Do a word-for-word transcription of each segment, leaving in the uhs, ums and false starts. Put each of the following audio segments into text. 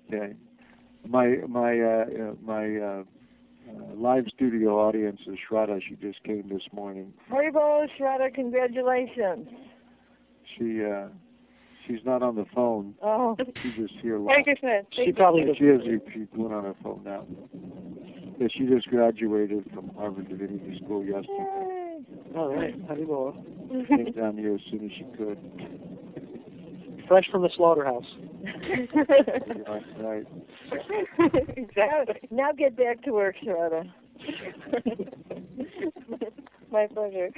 Okay. My my uh, uh, my uh, uh, live studio audience is Shraddha. She just came this morning. Haribol, Shraddha, congratulations. She uh, she's not on the phone. Oh. She's just here live. Hare Krishna. She probably She is. She's going on her phone now. Yeah, she just graduated from Harvard Divinity School yesterday. Yay. All right, Haribol. Came down here as soon as she could. Fresh from the slaughterhouse. Right, right. Exactly. Now get back to work, Shraddha. My pleasure.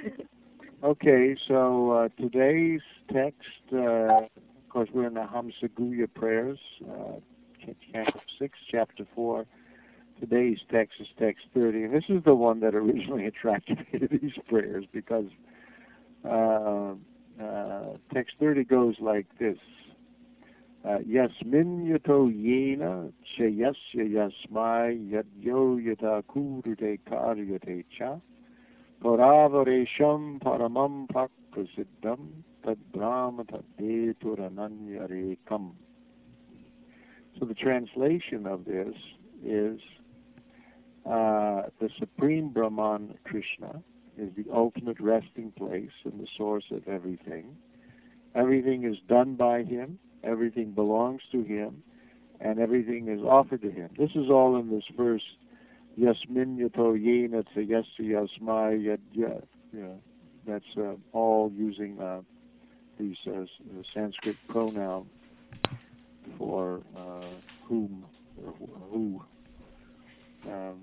Okay, so uh, today's text, uh, of course, we're in the Hamsaguya prayers, uh, Canto six, chapter four. Today's text is text thirty, and this is the one that originally attracted me to these prayers because uh, uh, text thirty goes like this. Yasmin yato yena chayasya yasmai yadyo yata kurute karyate cha paravaresham paramam prakrasiddham tad brahma tadeturananyarekam. So the translation of this is uh, the Supreme Brahman Krishna is the ultimate resting place and the source of everything. Everything is done by him. Everything belongs to him, and everything is offered to him. This is all in this verse, Yasmin yato yena tsayasya yasmai yad yad. Yeah, that's uh, all using uh, these uh, Sanskrit pronoun for uh, whom or who. Um,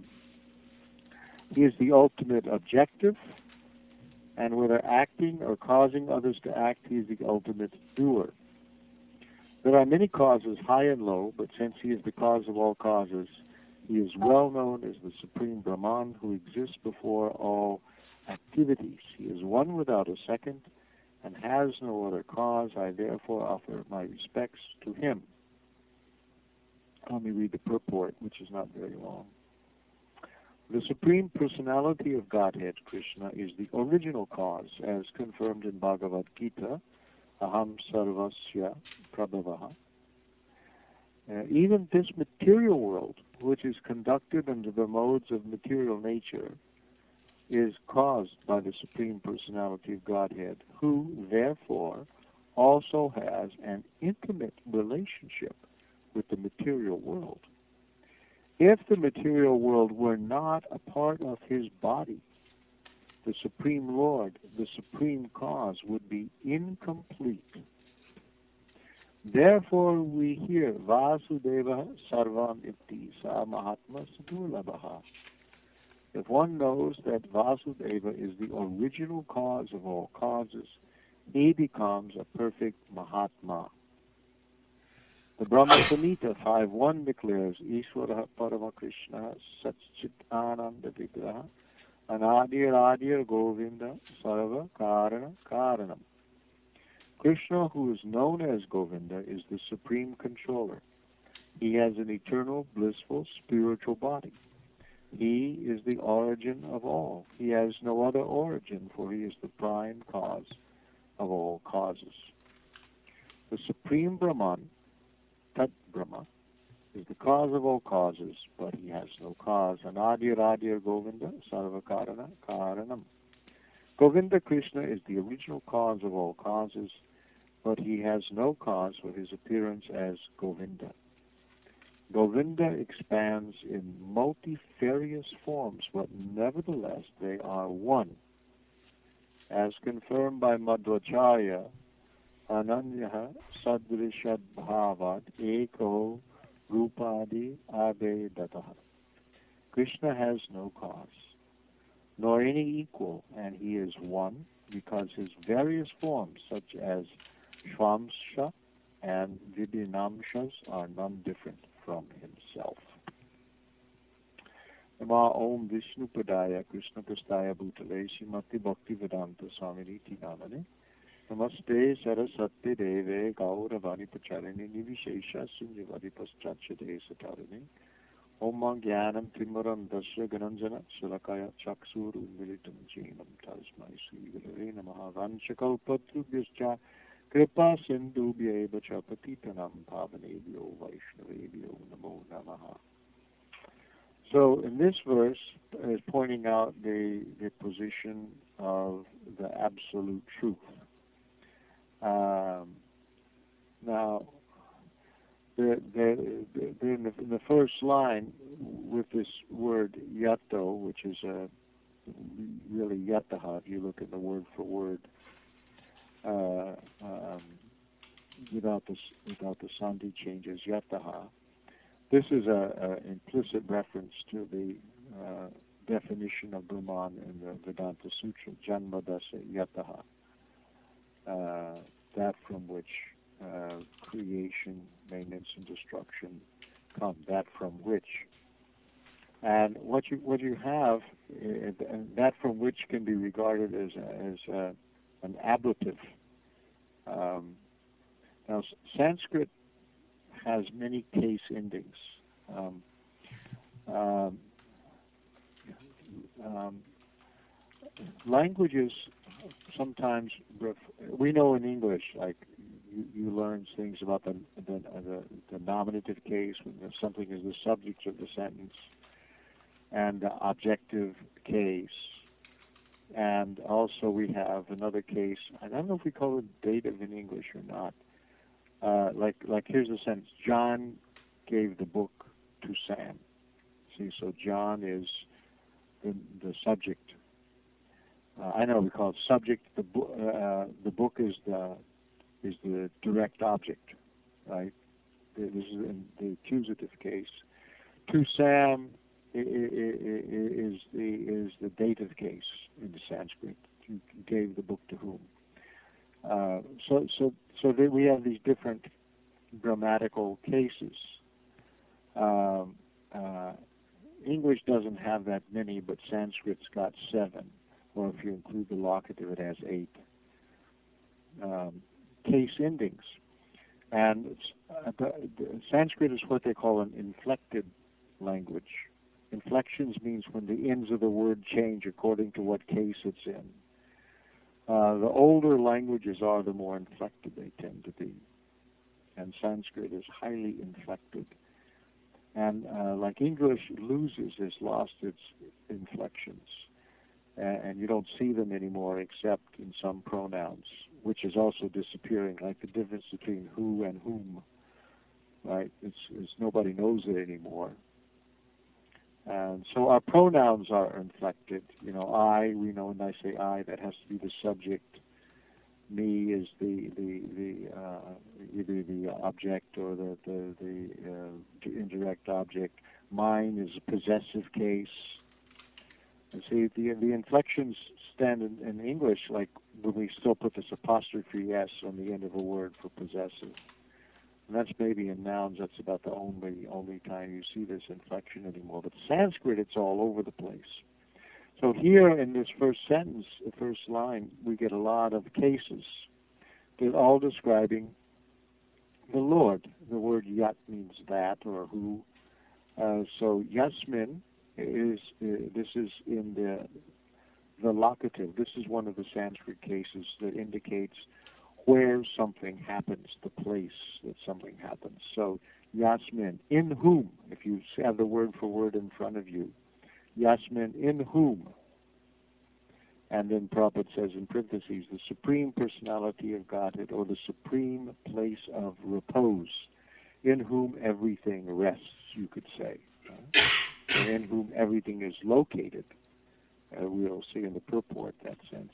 he is the ultimate objective, and whether acting or causing others to act, he is the ultimate doer. There are many causes, high and low, but since he is the cause of all causes, he is well known as the Supreme Brahman who exists before all activities. He is one without a second and has no other cause. I therefore offer my respects to him. Let me read the purport, which is not very long. The Supreme Personality of Godhead, Krishna, is the original cause, as confirmed in Bhagavad Gita, Aham Sarvasya Prabhavaha. Uh, even this material world, which is conducted under the modes of material nature, is caused by the Supreme Personality of Godhead, who, therefore, also has an intimate relationship with the material world. If the material world were not a part of his body, the Supreme Lord, the Supreme Cause, would be incomplete. Therefore we hear Vasudeva Sarvam Ipti Sa Mahatma Sadurlabhaha. If one knows that Vasudeva is the original cause of all causes, he becomes a perfect Mahatma. The Brahma Samhita five one declares Ishvara Parama Krishna Satchit Ananda Vigraha Anadir Adir Govinda Sarva Karana Karanam. Krishna, who is known as Govinda, is the supreme controller. He has an eternal, blissful, spiritual body. He is the origin of all. He has no other origin, for he is the prime cause of all causes. The Supreme Brahman, Tat Brahma, is the cause of all causes, but he has no cause. Anadir Adir Govinda Sarva Karana Karanam. Govinda Krishna is the original cause of all causes, but he has no cause for his appearance as Govinda. Govinda expands in multifarious forms, but nevertheless they are one. As confirmed by Madhvacharya, Ananyaha Sadrishad Bhavad Eko Rupadi Abe Dataha. Krishna has no cause, nor any equal, and he is one, because his various forms, such as Shvamsha and Vidinamshas, are none different from himself. Nama Om Vishnu Padaya Krishna Prastaya Bhutale Srimati Bhakti Vedanta Swaminiti Namane Namaste Saraswati Deve Gauravani Pacharini Nivishesha Sunyavari Paschachade Satarani Om Jnanam Timuram Dasya Gananjana Sulakaya Chaksuru Militam Jinam Tasmai Sri Gurave Namaha Vanchakalpatrubhyascha Kripa Sindhubhyeva cha patitanam pavanebhyo Vaishnavebhyo namo namaha. So in this verse is pointing out the, the position of the absolute truth. Um, now, the, the, the, in, the, in the first line, with this word yato, which is a, really yataha, if you look at the word for word, uh, um, without the without the sandhi changes, yataha. This is a, a implicit reference to the uh, definition of Brahman in the Vedanta Sutra, Janmadasa yataha, uh, that from which uh, creation, maintenance, and destruction come, that from which. And what you what you have, uh, and that from which can be regarded as as uh, an ablative. Um, now, Sanskrit has many case endings. Um, um, um, languages sometimes, ref- we know in English, like you, you learn things about the, the, the, the nominative case when something is the subject of the sentence, and the objective case. And also we have another case, I don't know if we call it dative in English or not. Uh, like, like here's the sentence: John gave the book to Sam. See, so John is the, the subject. Uh, I know we call it subject. The, bo- uh, the book is the is the direct object, right? This is in the accusative case. To Sam is the is the dative case in the Sanskrit. You gave the book to whom? Uh, so so so that we have these different grammatical cases. Um, uh, English doesn't have that many, but Sanskrit's got seven, or if you include the locative, it has eight. Um, case endings. And it's, uh, the, the Sanskrit is what they call an inflected language. Inflections means when the ends of the word change according to what case it's in. Uh, the older languages are, the more inflected they tend to be. And Sanskrit is highly inflected. And uh, like English loses, has lost its inflections. And, and you don't see them anymore except in some pronouns, which is also disappearing, like the difference between who and whom. Right? It's, it's nobody knows it anymore. And so our pronouns are inflected. You know, I, we know when I say I, that has to be the subject. Me is the the the uh, either the object or the the, the uh, indirect object. Mine is a possessive case. And see, the the inflections stand in, in English like when we still put this apostrophe s on the end of a word for possessive. And that's maybe in nouns. That's about the only only time you see this inflection anymore. But Sanskrit, it's all over the place. So here in this first sentence, the first line, we get a lot of cases. They're all describing the Lord. The word yat means that or who. Uh, so yasmin is, uh, this is in the, the locative. This is one of the Sanskrit cases that indicates where something happens, the place that something happens. So yasmin, in whom, if you have the word for word in front of you, Yasmin, in whom, and then Prabhupada says in parentheses, the Supreme Personality of Godhead, or the supreme place of repose, in whom everything rests, you could say, uh, and in whom everything is located. Uh, we'll see in the purport that sense.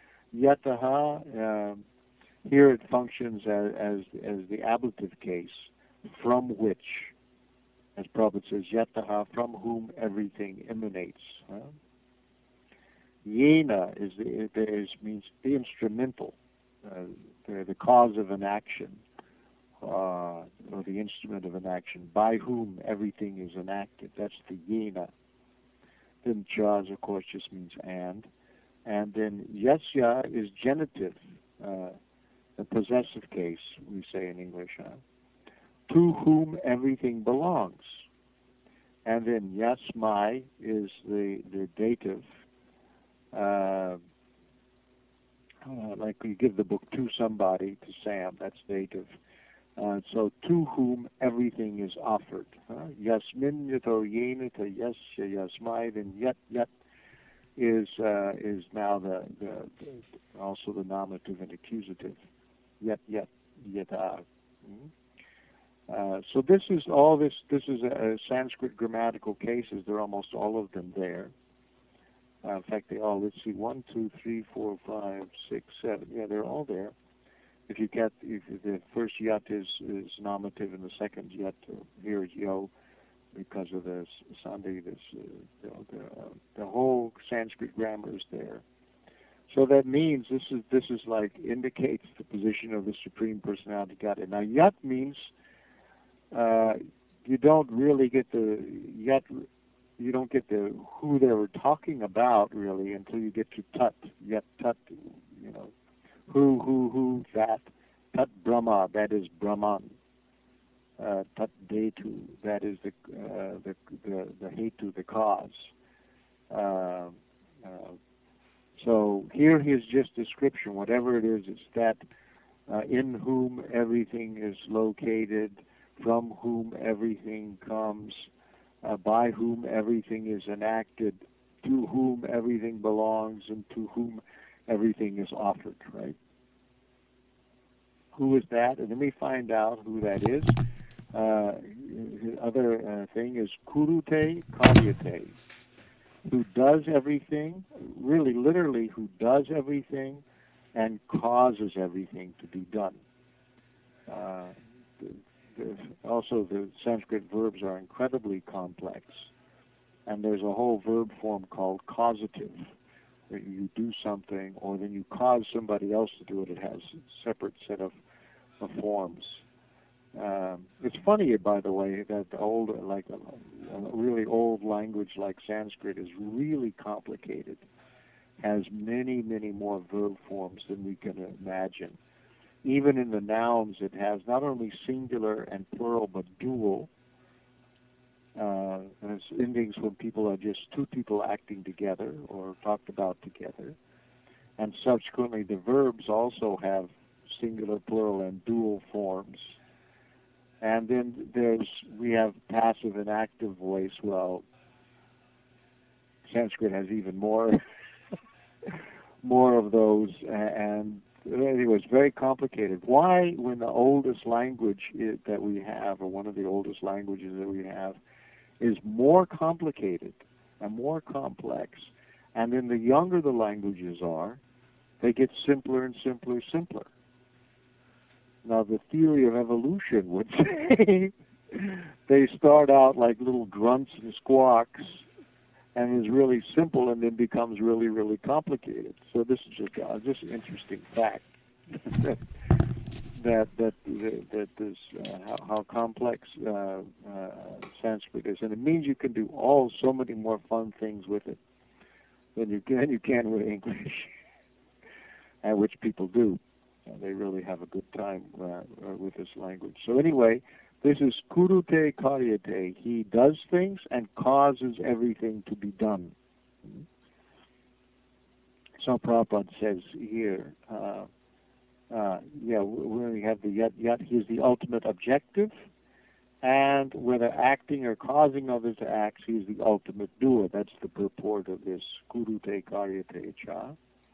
Yataha, um, here it functions as, as, as the ablative case, from which, as Prabhupada says, yataha, from whom everything emanates. Huh? Yena is, the, is means the instrumental, uh, the, the cause of an action, uh, or the instrument of an action, by whom everything is enacted. That's the yena. Then jas, of course, just means and. And then yasya is genitive, uh, the possessive case, we say in English, huh? To whom everything belongs. And then yasmai is the, the dative, uh, uh, like you give the book to somebody, to Sam, that's dative. Uh, so to whom everything is offered. Yasmin yato yenita yasya yasmai, then yet yet is uh, is now the, the, the also the nominative and accusative. Yet yet yata. Mm-hmm. Uh, so this is all this. This is a, a Sanskrit grammatical cases. There are almost all of them there. Uh, in fact, they all. Let's see, one, two, three, four, five, six, seven. Yeah, they're all there. If you get, if the first yat is is nominative and the second yat uh, here is yo, because of the sandhi, this uh, the the, uh, the whole Sanskrit grammar is there. So that means this is this is like indicates the position of the Supreme Personality Godhead. Now yat means uh, you don't really get the yat. You don't get the who they were talking about really until you get to tat. Yat tat, you know. Who, who, who, that, Tat Brahma, that is Brahman. Uh, tat Detu, that is the, uh, the, the, the Hetu, the cause. Uh, uh, so here his just description, whatever it is, it's that uh, in whom everything is located, from whom everything comes, uh, by whom everything is enacted, to whom everything belongs, and to whom everything is offered, right? Who is that? And then we find out who that is. Uh, the other uh, thing is kurute karyate, who does everything, really literally who does everything and causes everything to be done. Uh, the, the, also, the Sanskrit verbs are incredibly complex, and there's a whole verb form called causative. You do something, or then you cause somebody else to do it. It has a separate set of, of forms. Um, it's funny, by the way, that the old, like a, a really old language like Sanskrit is really complicated. Has many, many more verb forms than we can imagine. Even in the nouns, it has not only singular and plural, but dual. Uh, and it's endings when people are just two people acting together or talked about together. And subsequently, the verbs also have singular, plural, and dual forms. And then there's we have passive and active voice. Well, Sanskrit has even more more of those, and it was very complicated. Why, when the oldest language is, that we have, or one of the oldest languages that we have, is more complicated and more complex, and then the younger the languages are, they get simpler and simpler, simpler. Now, the theory of evolution would say they start out like little grunts and squawks, and is really simple, and then becomes really, really complicated. So this is just uh, just an interesting fact that that that that this uh, how, how complex uh, uh, Sanskrit is, and it means you can do all so many more fun things with it than you can you can with English, and which people do. Uh, they really have a good time uh, with this language. So anyway, this is kurute karyate. He does things and causes everything to be done. So Prabhupada says here, uh, uh, yeah, we have the yet, yet he is the ultimate objective, and whether acting or causing others to act, he is the ultimate doer. That's the purport of this kurute karyate cha.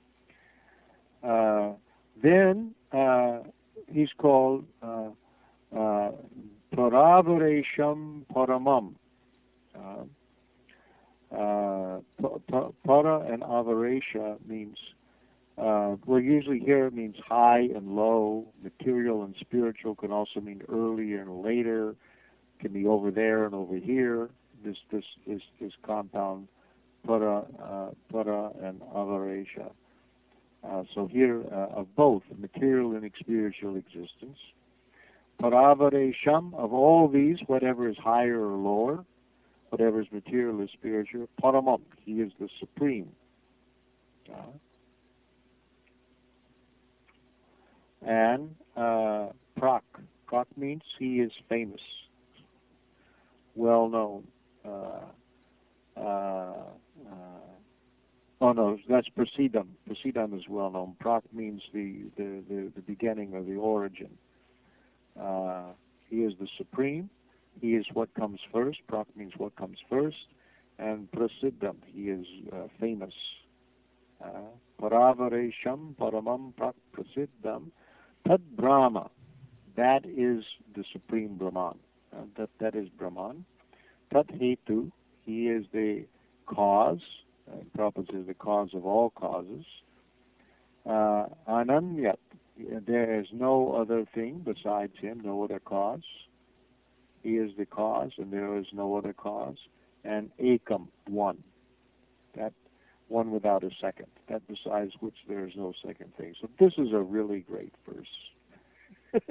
Uh, Then uh, he's called uh, uh, Paravaresham Paramam. Uh, uh, para and avaresha means, uh, well, usually here it means high and low, material and spiritual, can also mean earlier and later, can be over there and over here. This this this this compound para uh, para and avaresha. Uh, so here, uh, of both material and spiritual existence. Paravaresham, of all these, whatever is higher or lower, whatever is material or spiritual, Paramam, he is the supreme. Uh, and uh, Prak, Prak means he is famous, well known. Uh, uh, uh, Oh no, that's Prasidam. Prasidam is well known. Prak means the, the, the, the beginning or the origin. Uh, he is the supreme. He is what comes first. Prak means what comes first. And Prasiddham, he is uh, famous. Paravaresham paramam prak prasiddham tad Brahma. That is the supreme Brahman. Uh, that, that is Brahman. Tat hetu, he is the cause. Uh, Prabhupada says the cause of all causes. Uh, Ananyat, there is no other thing besides him, no other cause. He is the cause, and there is no other cause. And Ekam, one. That one without a second. That besides which there is no second thing. So this is a really great verse.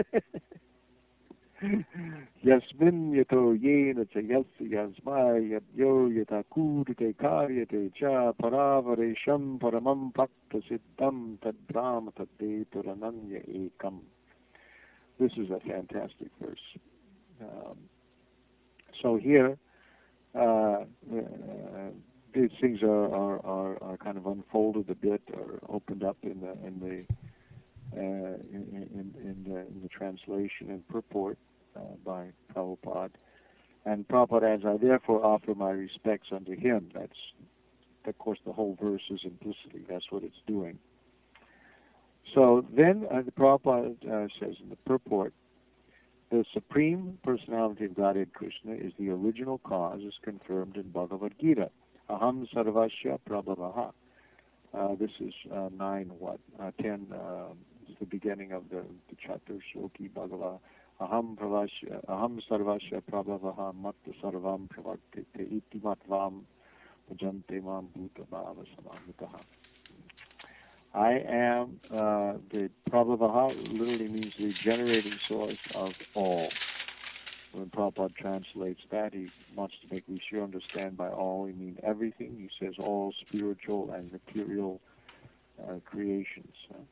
Yasmin yato yena cha yasya yasmai yadyo yata kudite karyate cha paravaresham paramam praktasiddham tad brahma tad deturananya ekam. This is a fantastic verse. Um, so here, uh, uh, these things are, are, are, are kind of unfolded a bit, or opened up in the in the uh, in, in, in the in the translation and purport uh, by Prabhupada. And Prabhupada adds, "I therefore offer my respects unto him." That's, of course, the whole verse is implicitly. That's what it's doing. So then uh, the Prabhupada uh, says in the purport, the Supreme Personality of Godhead Krishna is the original cause, as confirmed in Bhagavad Gita. Aham sarvasya prabhavaha. Uh, this is uh, nine, what, uh, ten, uh, is the beginning of the, the chapter, Shloki Bhagava. Aham pravasya, aham sarvasya prabhavaha matta sarvam pravartite iti matvam bhajante mam bhuta bhava samamitaha. I am, uh, the Prabhavaha literally means the generating source of all. When Prabhupada translates that, he wants to make we sure understand by all, he means everything. He says all spiritual and material uh, creations.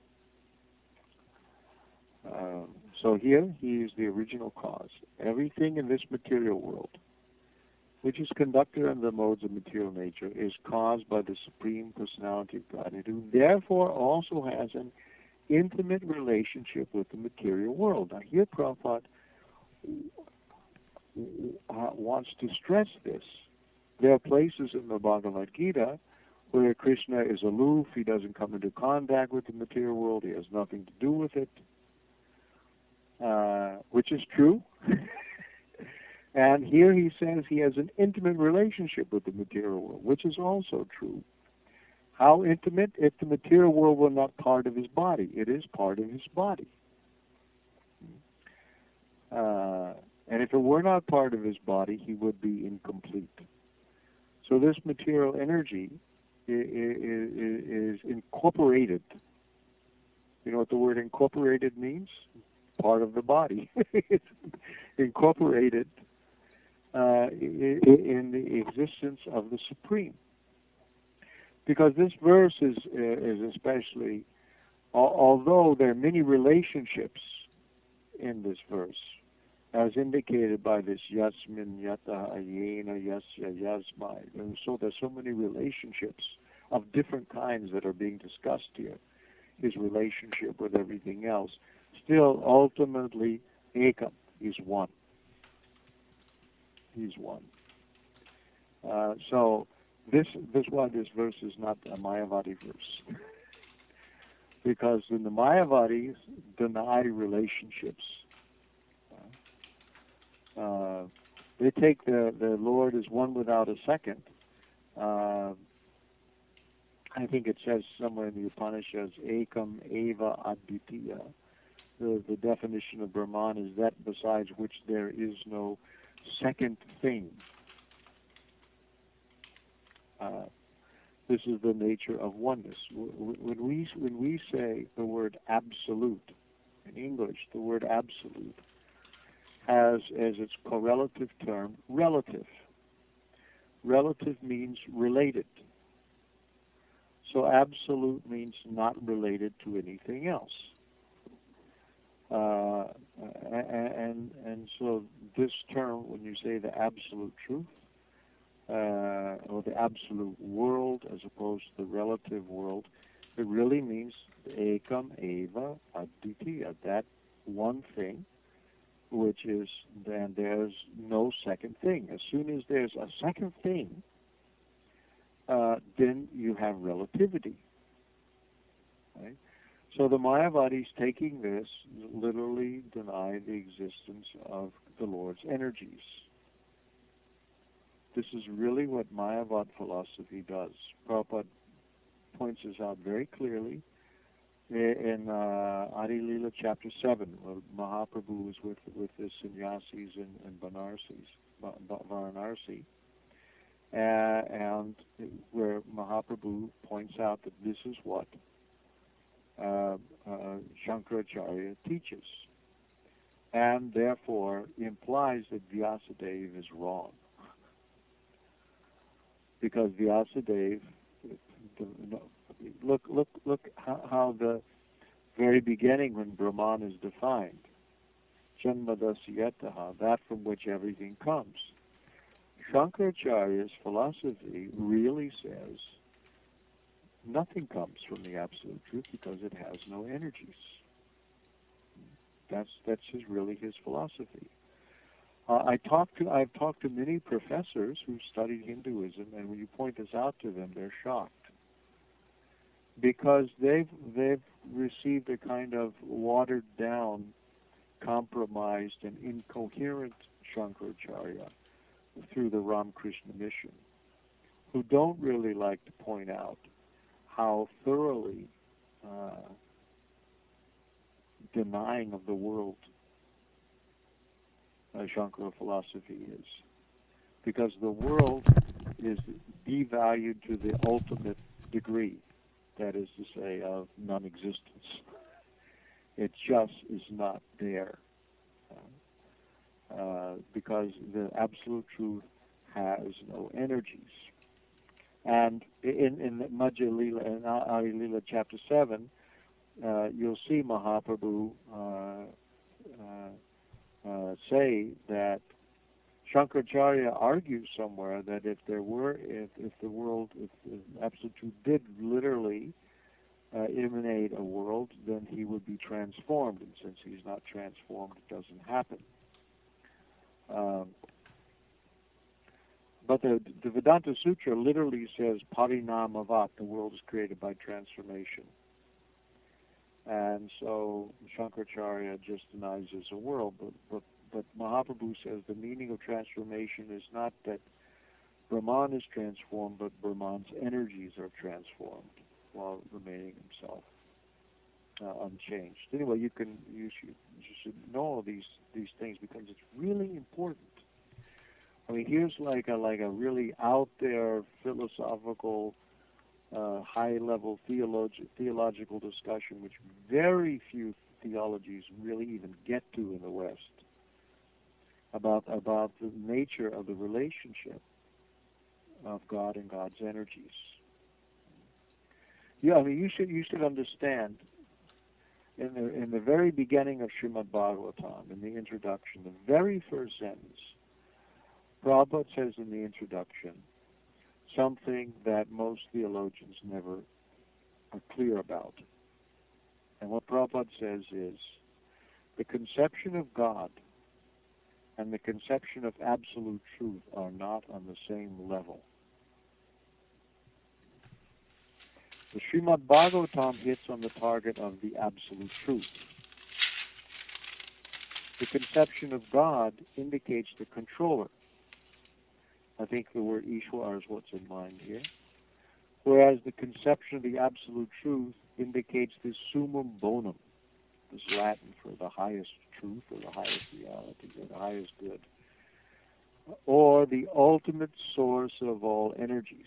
Uh, so here, he is the original cause. Everything in this material world, which is conducted under the modes of material nature, is caused by the Supreme Personality of Godhead, who therefore also has an intimate relationship with the material world. Now here Prabhupada wants to stress this. There are places in the Bhagavad Gita where Krishna is aloof, he doesn't come into contact with the material world, he has nothing to do with it, uh, which is true. And here he says he has an intimate relationship with the material world, which is also true. How intimate? If the material world were not part of his body. It is part of his body. Uh, and if it were not part of his body, he would be incomplete. So this material energy is, is incorporated. You know what the word incorporated means? Part of the body. It's incorporated Uh, in the existence of the Supreme. Because this verse is, uh, is especially, although there are many relationships in this verse, as indicated by this yasmin yata ayena yasya yasmai, and so there's so many relationships of different kinds that are being discussed here. His relationship with everything else, still ultimately ekam, is one. He's one. Uh, so this this why this verse is not a Mayavadi verse, because in the Mayavadis deny relationships. Uh, they take the the Lord as one without a second. Uh, I think it says somewhere in the Upanishads, Ekam Eva Advitiya. The the definition of Brahman is that besides which there is no second thing. Uh, this is the nature of oneness. When we when we say the word absolute in English, the word absolute has as its correlative term relative. Relative means related. So absolute means not related to anything else. Uh, and and so this term, when you say the absolute truth, uh, or the absolute world as opposed to the relative world. It really means ekam eva advitiya, that one thing, which is then there's no second thing. As soon as there's a second thing, uh, then you have relativity. Right? So the Mayavadis, taking this, literally deny the existence of the Lord's energies. This is really what Mayavad philosophy does. Prabhupada points this out very clearly in uh, Adi Lila chapter seven, where Mahaprabhu was with with the sannyasis in, in Banarsis, Varanasi, uh, and where Mahaprabhu points out that this is what uh, uh, Shankaracharya teaches, and therefore implies that Vyasadeva is wrong. Because Vyasadeva, look, look, look how, how the very beginning when Brahman is defined, Janmadasyataha, that from which everything comes. Shankaracharya's philosophy really says nothing comes from the absolute truth because it has no energies. That's that's his, really his philosophy. Uh, I talked to I've talked to many professors who studied Hinduism, and when you point this out to them, they're shocked because they've they've received a kind of watered down, compromised, and incoherent Shankaracharya through the Ramakrishna mission, who don't really like to point out how thoroughly uh, denying of the world uh, Shankara philosophy is. Because the world is devalued to the ultimate degree, that is to say, of non-existence. It just is not there. Uh, uh, because the absolute truth has no energies. And in, in Madhya Lila, in Adi Lila chapter seven, uh, you'll see Mahaprabhu uh, uh, uh, say that Shankaracharya argues somewhere that if there were, if, if the world, if the absolute truth did literally uh, emanate a world, then he would be transformed. And since he's not transformed, it doesn't happen. Um, But the, the Vedanta Sutra literally says, Parinamavat, the world is created by transformation. And so Shankaracharya just denies there's a world, but, but, but Mahaprabhu says the meaning of transformation is not that Brahman is transformed, but Brahman's energies are transformed while remaining himself uh, unchanged. Anyway, you can you should, you should know these these things because it's really important. I mean, here's like a like a really out there philosophical, uh, high level theologi- theological discussion, which very few theologies really even get to in the West, about about the nature of the relationship of God and God's energies. Yeah, I mean, you should you should understand. In the in the very beginning of Srimad Bhagavatam, in the introduction, the very first sentence, Prabhupada says in the introduction something that most theologians never are clear about. And what Prabhupada says is, the conception of God and the conception of absolute truth are not on the same level. The Srimad Bhagavatam hits on the target of the absolute truth. The conception of God indicates the controller. I think the word Ishwar is what's in mind here. Whereas the conception of the absolute truth indicates the summum bonum, this Latin for the highest truth or the highest reality or the highest good, or the ultimate source of all energies.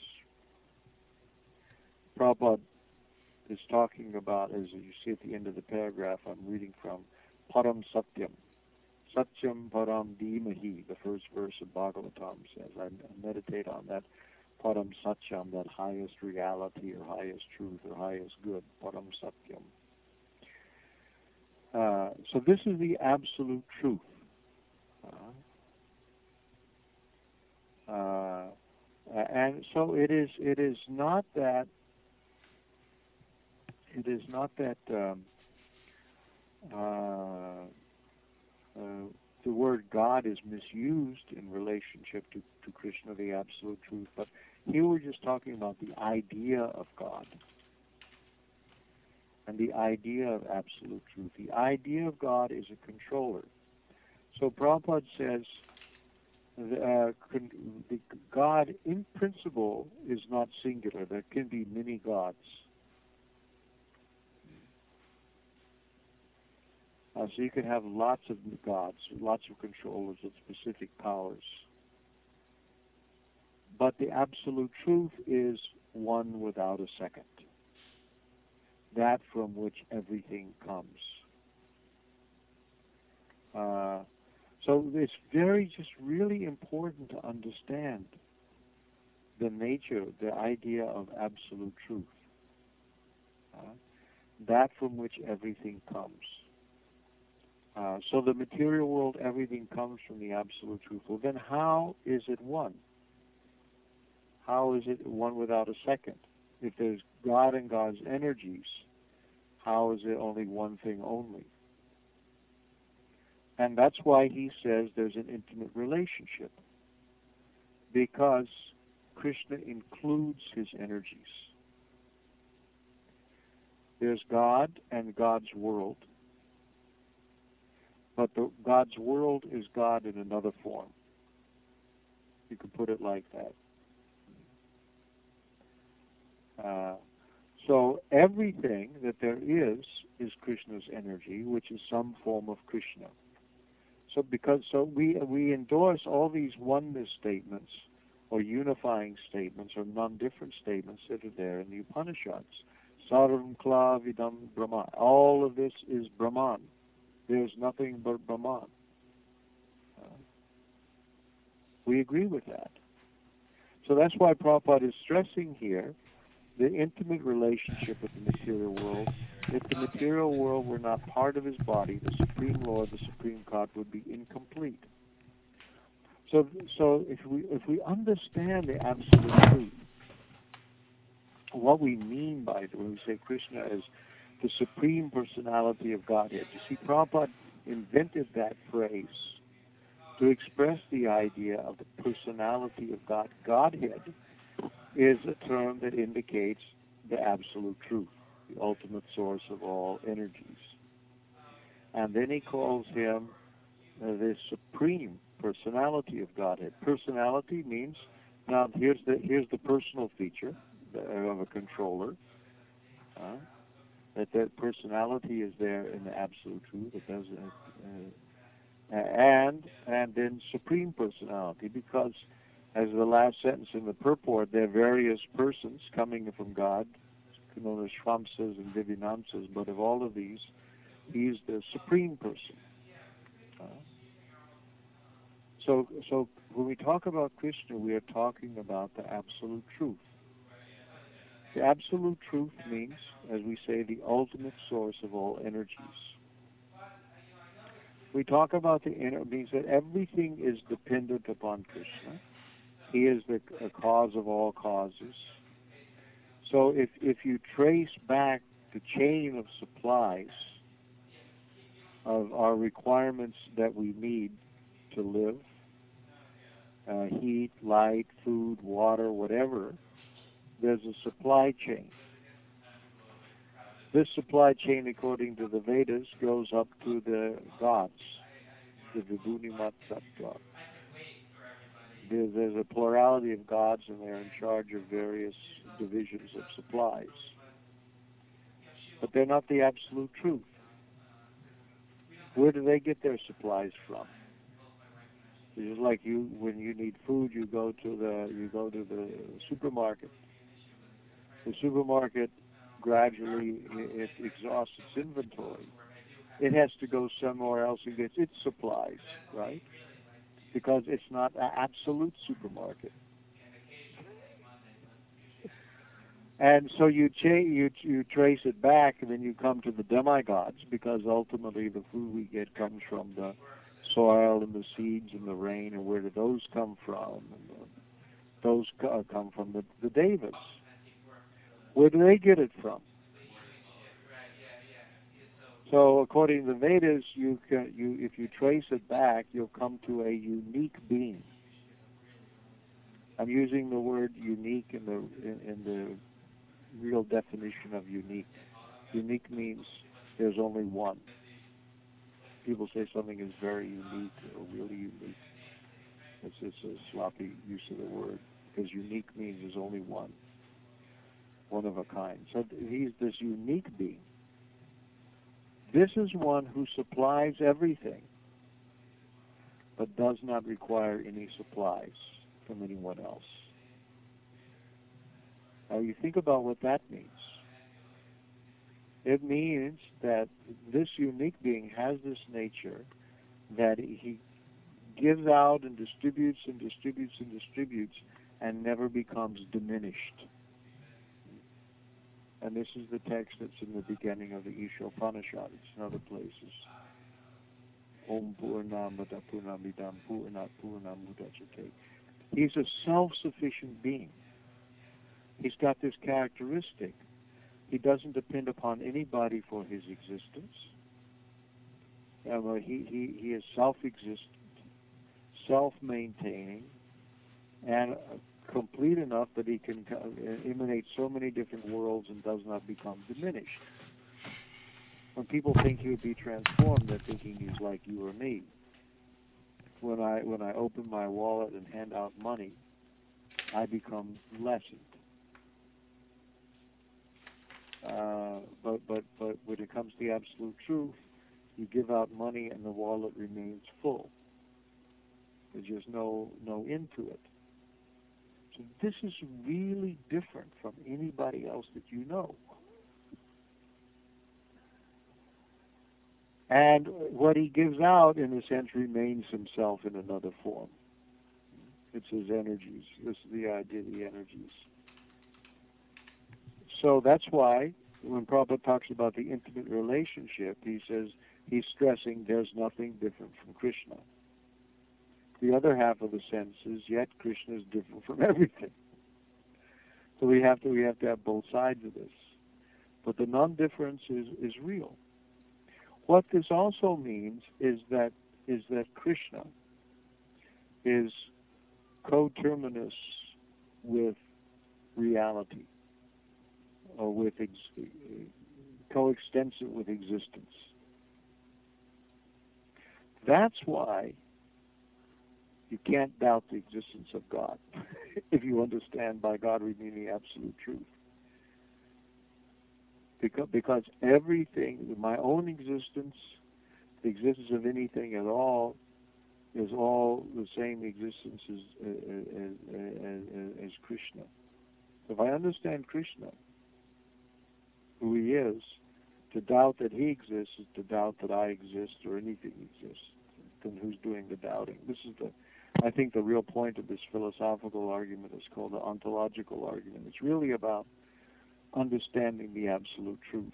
Prabhupada is talking about, as you see at the end of the paragraph I'm reading from, Param Satyam. Satyam Param Dhimahi, the first verse of Bhagavatam says. I meditate on that Param Satyam, that highest reality or highest truth or highest good, Param Satyam. Uh, so this is the absolute truth. Uh, uh, and so it is. It is not that. It is not that um, uh, uh, the word God is misused in relationship to, to Krishna, the Absolute Truth. But here we're just talking about the idea of God and the idea of Absolute Truth. The idea of God is a controller. So Prabhupada says uh, con- the God in principle is not singular. There can be many gods. Uh, so you can have lots of gods, lots of controllers with specific powers. But the Absolute Truth is one without a second. That from which everything comes. Uh, so it's very, just really important to understand the nature, the idea of Absolute Truth. Uh, that from which everything comes. Uh, so the material world, everything comes from the Absolute Truth. Well, then how is it one? How is it one without a second? If there's God and God's energies, how is it only one thing only? And that's why he says there's an intimate relationship. Because Krishna includes his energies. There's God and God's world. But the, God's world is God in another form. You can put it like that. Uh, so everything that there is is Krishna's energy, which is some form of Krishna. So because so we we endorse all these oneness statements or unifying statements or non-different statements that are there in the Upanishads. Sarvam kla vidam Brahman. All of this is Brahman. There's nothing but Brahman. Uh, we agree with that. So that's why Prabhupada is stressing here the intimate relationship with the material world. If the material world were not part of his body, the Supreme Lord, the Supreme God, would be incomplete. So, so if we if we understand the Absolute Truth, what we mean by it when we say Krishna is the Supreme Personality of Godhead. You see, Prabhupada invented that phrase to express the idea of the personality of God. Godhead is a term that indicates the Absolute Truth, the ultimate source of all energies. And then he calls him uh, the Supreme Personality of Godhead. Personality means, now here's the here's the personal feature of a controller. Uh, that that personality is there in the Absolute Truth. It does, uh, uh, and and then Supreme Personality, because as the last sentence in the purport, there are various persons coming from God, known as Shvamsas and Divinamsas, but of all of these, he's the Supreme Person. Uh, so, so when we talk about Krishna, we are talking about the Absolute Truth. The Absolute Truth means, as we say, the ultimate source of all energies. We talk about the inner, means that everything is dependent upon Krishna. He is the uh, cause of all causes. So if, if you trace back the chain of supplies of our requirements that we need to live, uh, heat, light, food, water, whatever, there's a supply chain. This supply chain, according to the Vedas, goes up to the gods, the Vibhuni Matsattva. There's, there's a plurality of gods, and they're in charge of various divisions of supplies. But they're not the Absolute Truth. Where do they get their supplies from? It's just like you, when you need food, you go to the you go to the supermarket. The supermarket gradually it exhausts its inventory. It has to go somewhere else and get its supplies, right? Because it's not an absolute supermarket. And so you, cha- you you trace it back, and then you come to the demigods, because ultimately the food we get comes from the soil and the seeds and the rain, and where do those come from? And Those co- come from the, the Devas. Where do they get it from? So according to the Vedas, you can, you if you trace it back, you'll come to a unique being. I'm using the word unique in the in, in the real definition of unique. Unique means there's only one. People say something is very unique or really unique. It's just a sloppy use of the word, because unique means there's only one, one of a kind. So he's this unique being. This is one who supplies everything, but does not require any supplies from anyone else. Now you think about what that means. It means that this unique being has this nature that he gives out and distributes and distributes and distributes and never becomes diminished. And this is the text that's in the beginning of the Ishopanishad. It's in other places. Om Purnamada Purnamidam Purnat Purnam Mudachyate. He's a self-sufficient being. He's got this characteristic. He doesn't depend upon anybody for his existence. Um, he, he, he is self-existent, self-maintaining, and complete enough that he can emanate so many different worlds and does not become diminished. When people think he would be transformed, they're thinking he's like you or me. When I when I open my wallet and hand out money, I become lessened. Uh, but but but when it comes to the absolute truth, you give out money and the wallet remains full. There's just no no end to it. So this is really different from anybody else that you know. And what he gives out, in a sense, remains himself in another form. It's his energies. This is the idea of the energies. So that's why when Prabhupada talks about the intimate relationship, he says he's stressing there's nothing different from Krishna. The other half of the sense is, yet Krishna is different from everything. So we have to we have to have both sides of this. But the non-difference is, is real. What this also means is that is that Krishna is coterminous with reality, or with ex coextensive with existence. That's why you can't doubt the existence of God if you understand by God we mean the absolute truth. Because, because everything, my own existence, the existence of anything at all, is all the same existence as, as, as, as Krishna. So if I understand Krishna, who he is, to doubt that he exists is to doubt that I exist or anything exists. Then who's doing the doubting? This is the, I think the real point of this philosophical argument is called the ontological argument. It's really about understanding the absolute truth.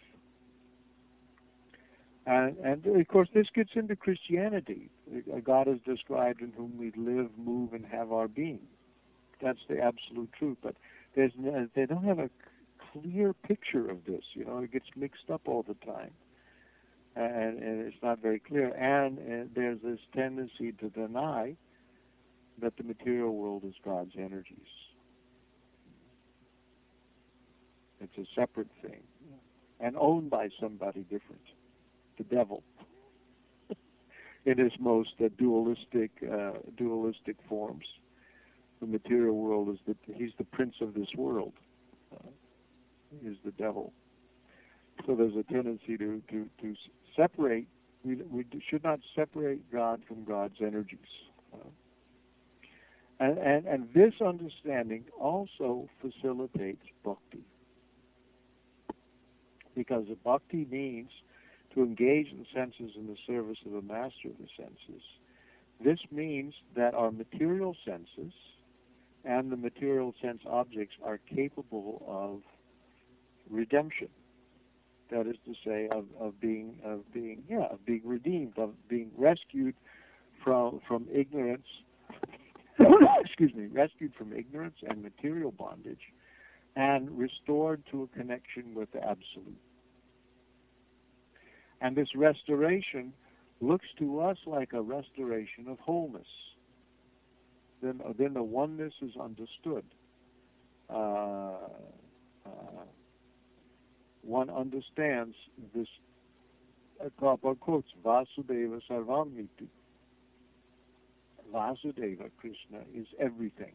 And, and of course this gets into Christianity. God is described in whom we live, move, and have our being. That's the absolute truth. But there's no, they don't have a clear picture of this. You know, it gets mixed up all the time. And, and it's not very clear. And, and there's this tendency to deny that the material world is God's energies. It's a separate thing and owned by somebody different, the devil, in his most uh, dualistic uh, dualistic forms. The material world is the he's the prince of this world. Uh, is the devil. So there's a tendency to to, to separate. We, we should not separate God from God's energies. Uh, and, and and this understanding also facilitates bhakti. Because bhakti means to engage the senses in the service of the master of the senses. This means that our material senses and the material sense objects are capable of redemption. That is to say, of, of being of being yeah, of being redeemed, of being rescued from from ignorance excuse me, rescued from ignorance and material bondage, and restored to a connection with the Absolute. And this restoration looks to us like a restoration of wholeness. Then, then the oneness is understood. Uh, uh, one understands this. Uh, Prabhupada quotes Vasudeva Sarvamiti. Vasudeva, Krishna, is everything.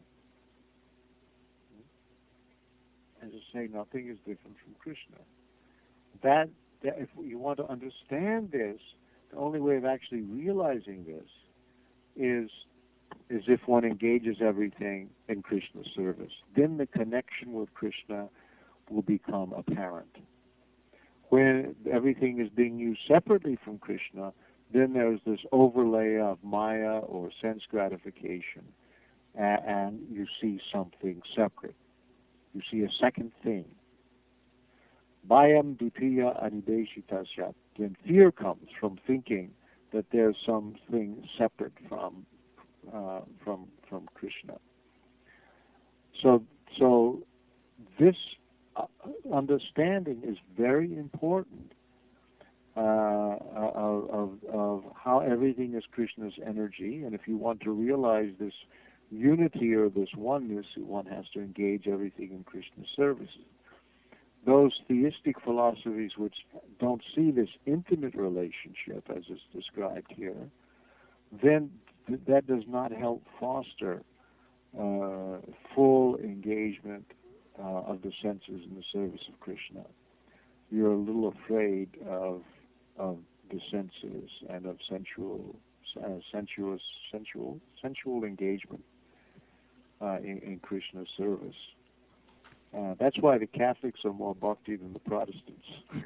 As I say, nothing is different from Krishna. That, that if you want to understand this, the only way of actually realizing this is is if one engages everything in Krishna's service. Then the connection with Krishna will become apparent. When everything is being used separately from Krishna, then there's this overlay of Maya or sense gratification, and, and you see something separate. You see a second thing. Bhayam dutiya anideshitasya. Then fear comes from thinking that there's something separate from uh, from from Krishna. So so this uh, understanding is very important uh, of, of of how everything is Krishna's energy, and if you want to realize this unity or this oneness, one has to engage everything in Krishna's service. Those theistic philosophies which don't see this intimate relationship as is described here, then th that does not help foster uh, full engagement uh, of the senses in the service of Krishna. You're a little afraid of of the senses and of sensual, uh, sensuous, sensual, sensual engagement uh, in, in Krishna's service. Uh, that's why the Catholics are more bhakti than the Protestants,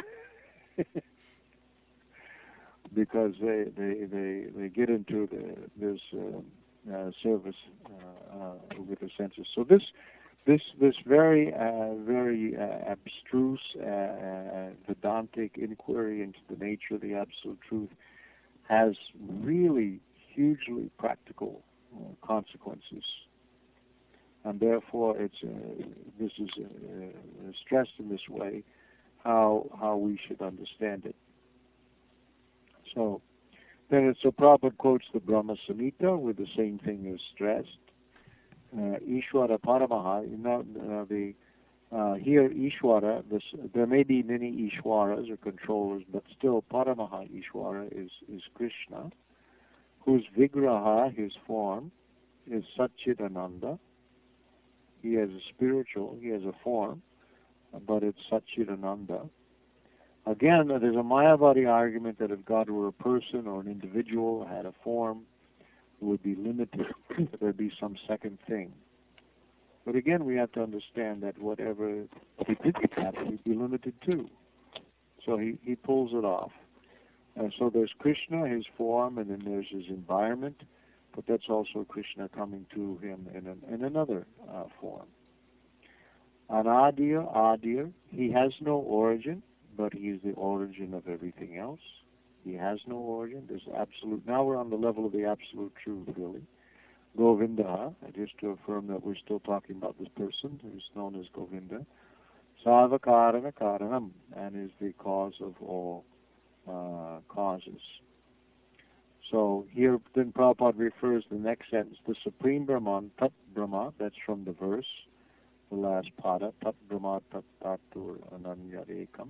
because they they they, they get into the, this uh, uh, service uh, uh, with the senses. So this this this very uh, very uh, abstruse uh, uh, Vedantic inquiry into the nature of the Absolute Truth has really hugely practical uh, consequences. And therefore, it's uh, this is uh, stressed in this way, how how we should understand it. So, then it's so Prabhupada quotes the Brahma Samhita, where the same thing is stressed. Uh, Ishwara Paramaha, you know, uh, the uh, here Ishwara. This, there may be many Ishwaras or controllers, but still Paramaha Ishwara is is Krishna, whose Vigraha, his form, is Satchidananda. He has a spiritual, he has a form, but it's Satchidananda. Again, there's a Mayavadi argument that if God were a person or an individual, had a form, it would be limited. There'd be some second thing. But again, we have to understand that whatever he didn't have, he'd be limited too. So he, he pulls it off. Uh, so there's Krishna, his form, and then there's his environment. But that's also Krishna coming to him in, an, in another uh, form. Anadir, Adir, he has no origin, but he is the origin of everything else. He has no origin. There's absolute. Now we're on the level of the absolute truth, really. Govinda, just to affirm that we're still talking about this person who's known as Govinda. Sarvakarana Karanam, and is the cause of all uh, causes. So here, then Prabhupada refers to the next sentence, the Supreme Brahman, Tat Brahma, that's from the verse, the last pada, Tat Brahma Tat Tatur Ananya Ekam,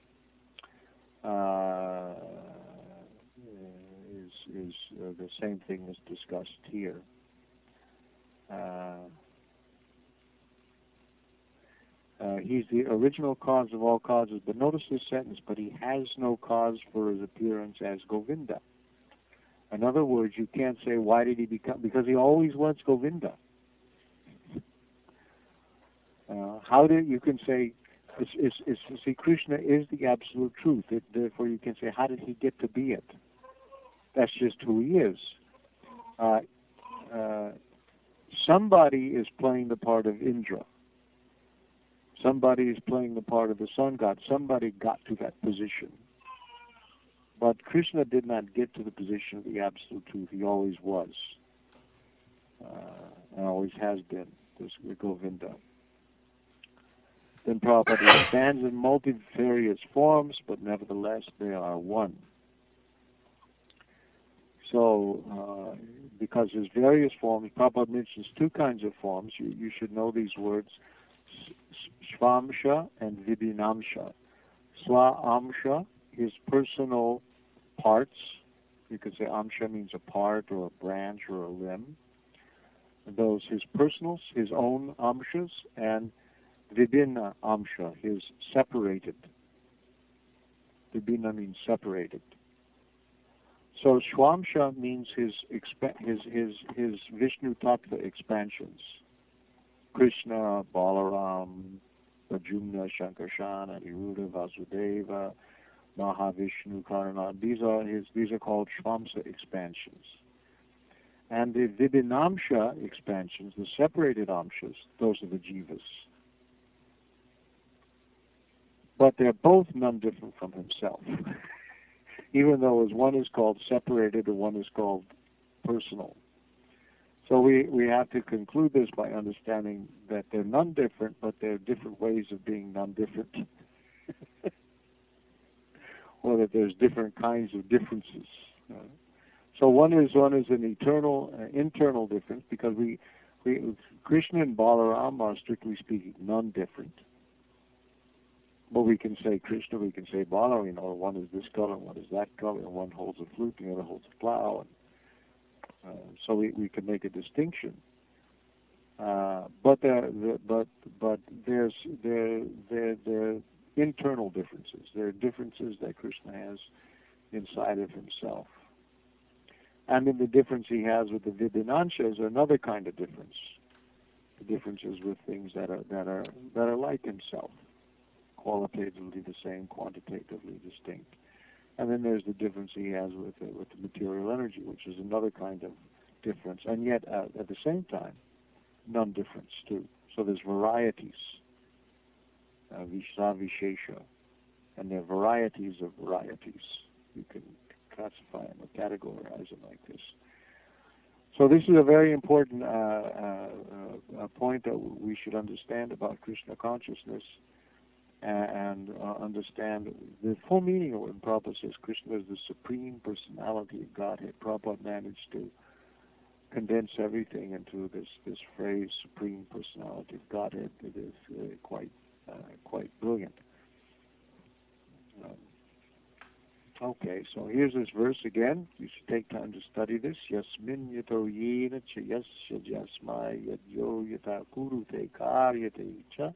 uh, is, is uh, the same thing as discussed here. Uh, uh, he's the original cause of all causes, but notice this sentence, but he has no cause for his appearance as Govinda. In other words, you can't say, why did he become, because he always was Govinda. Uh, how did, you can say, it's, it's, it's, see, Krishna is the absolute truth. It, therefore, you can say, how did he get to be it? That's just who he is. Uh, uh, somebody is playing the part of Indra. Somebody is playing the part of the sun god. Somebody got to that position. But Krishna did not get to the position of the absolute truth. He always was. uh, and always has been, this Govinda. Then Prabhupada expands in multifarious forms, but nevertheless they are one. So, uh, because there's various forms, Prabhupada mentions two kinds of forms. You, you should know these words, Swamsha and Vidinamsha. Swa-amsha is personal parts. You could say amsha means a part or a branch or a limb. Those, his personals, his own amshas, and Vibhina amsha, his separated. Vibhina means separated. So Swamsha means his expa- his his his Vishnu Tattva expansions. Krishna, Balaram, Arjuna, Shankarshan, Aniruddha, Vasudeva, Mahavishnu, Karna. These are his. These are called Swamsa expansions. And the Vibhinamsha expansions, the separated amshas, those are the jivas. But they're both none different from himself. Even though as one is called separated and one is called personal. So we, we have to conclude this by understanding that they're none different, but they're different ways of being none different. Or that there's different kinds of differences. Uh, so one is one is an eternal, uh, internal difference, because we, we Krishna and Balaram are strictly speaking none different. But we can say Krishna, we can say Balaram, you know, one is this color, one is that color, and one holds a flute, and the other holds a plow. And, uh, so we, we can make a distinction. Uh, but there, the, but but there's there there there internal differences. There are differences that Krishna has inside of himself, and then the difference he has with the Vidhinamsha is another kind of difference. The differences with things that are that are that are like himself. Qualitatively the same, quantitatively distinct. And then there's the difference he has with uh, with the material energy, which is another kind of difference, and yet uh, at the same time, non-difference too. So there's varieties, uh, Vishna Vishesha, and there are varieties of varieties. You can classify them or categorize them like this. So this is a very important uh, uh, uh, point that we should understand about Krishna consciousness, and uh, understand the full meaning of when Prabhupada says Krishna is the supreme personality of Godhead. Prabhupada managed to condense everything into this, this phrase, supreme personality of Godhead. It is uh, quite uh, quite brilliant. Um, okay, so here's this verse again. You should take time to study this. Yasmin yato yena cha yasya jasmai yadyo yata kurute karyate cha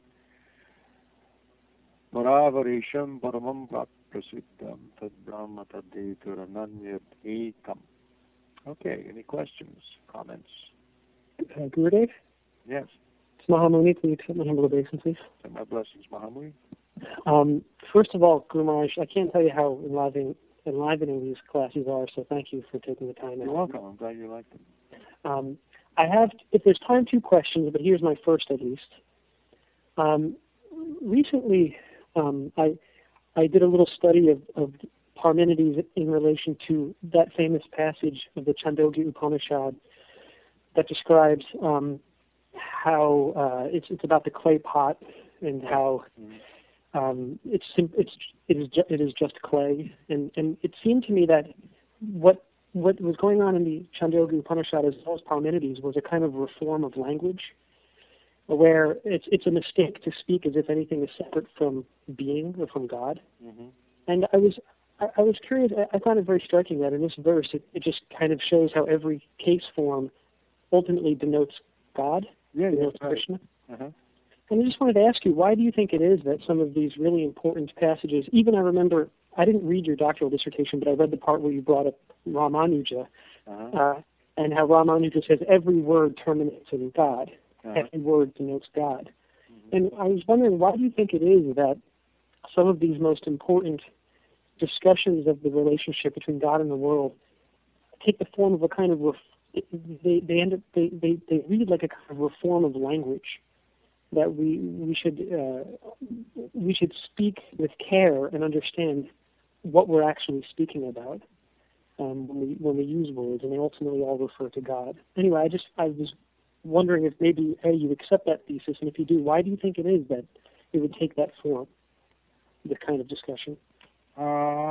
Paravaresham paramam prasiddham tad brahma tad deturananyat ekam. Okay, any questions, comments? Uh, Gurudev? Yes. It's Mahamuni. Can you accept my humble obeisance, So my blessings, Mahamuni. Um, first of all, Guru Maharaj, I can't tell you how enlivening, enlivening these classes are, so thank you for taking the time. You're welcome. I'm glad you liked them. Um, I have, if there's time, two questions, but here's my first at least. Um, recently, um, I I did a little study of, of Parmenides in relation to that famous passage of the Chandogya Upanishad that describes um, how uh, it's it's about the clay pot and how Mm-hmm. um, it's it's it is ju- it is just clay, and and it seemed to me that what what was going on in the Chandogya Upanishad as well as Parmenides was a kind of reform of language, where it's it's a mistake to speak as if anything is separate from being or from God. Mm-hmm. And I was I, I was curious. I, I found it very striking that in this verse it, it just kind of shows how every case form ultimately denotes God, Yeah, denotes yeah, right. Krishna. Uh-huh. And I just wanted to ask you, why do you think it is that some of these really important passages, even I remember, I didn't read your doctoral dissertation, but I read the part where you brought up Ramanuja, Uh-huh. uh, and how Ramanuja says every word terminates in God. Uh-huh. Every word denotes God. Mm-hmm. And I was wondering, why do you think it is that some of these most important discussions of the relationship between God and the world take the form of a kind of, ref- they, they end up, they, they, they read like a kind of reform of language, that we we should uh, we should speak with care and understand what we're actually speaking about. um, when we when we use words, and they ultimately all refer to God. Anyway, I just I was wondering if maybe A, you accept that thesis, and if you do, why do you think it is that it would take that form, this kind of discussion? Uh,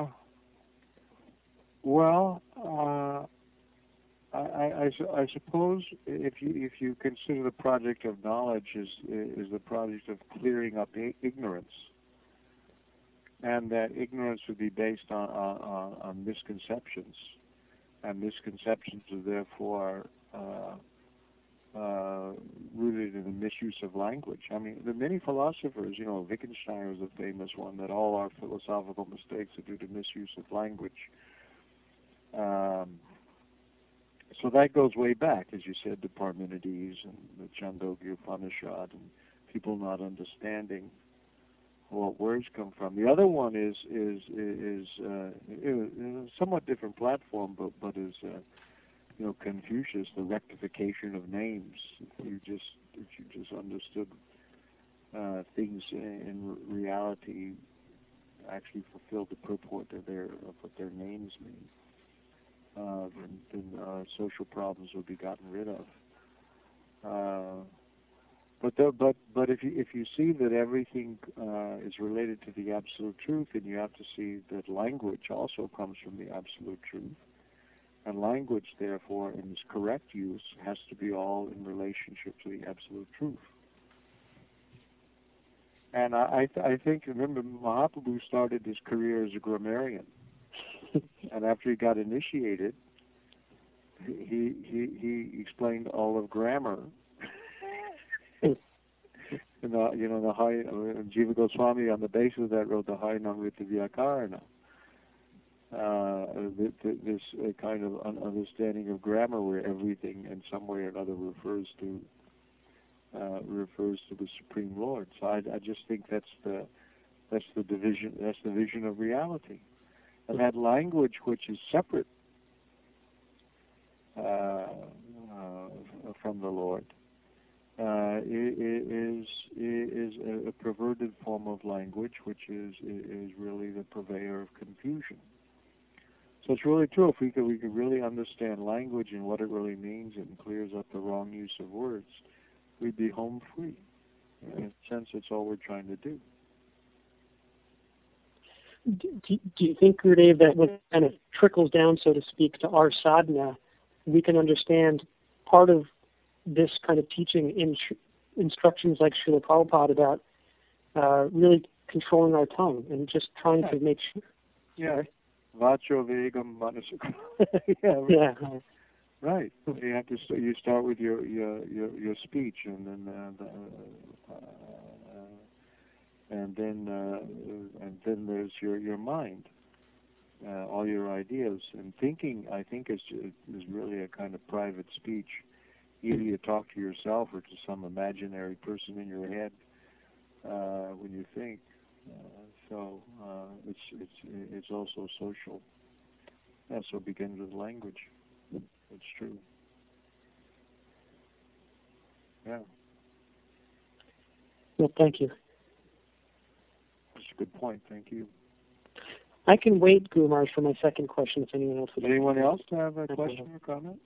well, uh, I, I, I, su- I suppose if you if you consider the project of knowledge is is the project of clearing up I- ignorance, and that ignorance would be based on on, on misconceptions, and misconceptions are therefore uh, uh, rooted in the misuse of language. I mean, the many philosophers, you know, Wittgenstein was a famous one, that all our philosophical mistakes are due to misuse of language. Um, so that goes way back, as you said, to Parmenides and the Chandogya Upanishad, and people not understanding what words come from. The other one is is is, uh, is a somewhat different platform, but but is uh, you know, Confucius, the rectification of names. If you just if you just understood uh, things in, in reality, actually fulfilled the purport of their of what their names mean, uh, then, then uh, social problems would be gotten rid of. Uh, but the, but but if you if you see that everything uh, is related to the absolute truth, then you have to see that language also comes from the absolute truth. And language, therefore, in its correct use, has to be all in relationship to the absolute truth. And I, I, th- I think, remember, Mahaprabhu started his career as a grammarian. And after he got initiated, he he, he explained all of grammar. and the, you know, the high, uh, Jiva Goswami, on the basis of that, wrote the High Namrita Vyakarana. Uh, th- th- this uh, kind of un- understanding of grammar, where everything in some way or another refers to uh, refers to the Supreme Lord. So I, I just think that's the that's the division that's the vision of reality, and that language, which is separate uh, uh, from the Lord, uh, is is a perverted form of language, which is is really the purveyor of confusion. So it's really true. If we could, we could really understand language and what it really means, and clears up the wrong use of words, we'd be home free. In a sense, it's all we're trying to do. Do, do, do you think, Gurudev, that when it kind of trickles down, so to speak, to our sadhana, we can understand part of this kind of teaching in sh- instructions like Srila Prabhupada about uh, really controlling our tongue and just trying yeah. to make sure? Yeah. Vacho vegam manasukha. Yeah. Yeah. Right. You have to. St- you start with your your your, your speech, and then uh, the, uh, and then uh, and then there's your your mind, uh, all your ideas, and thinking. I think is is really a kind of private speech. Either you talk to yourself or to some imaginary person in your head uh, when you think. Uh, so uh, it's it's it's also social. Yeah, so it begins with language. It's true. Yeah. Well, thank you. That's a good point. Thank you. I can wait, Guru Maharaj, for my second question if anyone else would like. Anyone else have a question or comment?